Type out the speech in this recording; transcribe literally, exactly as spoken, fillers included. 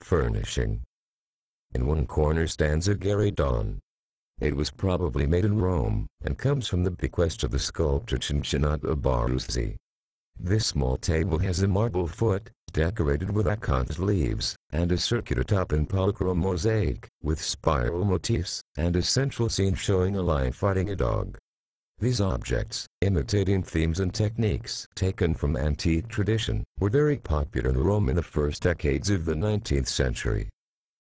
Furnishing. In one corner stands a gueridon. It was probably made in Rome, and comes from the bequest of the sculptor Cincinnato Baruzzi. This small table has a marble foot, decorated with acanthus leaves, and a circular top in polychrome mosaic, with spiral motifs, and a central scene showing a lion fighting a dog. These objects, imitating themes and techniques taken from antique tradition, were very popular in Rome in the first decades of the nineteenth century.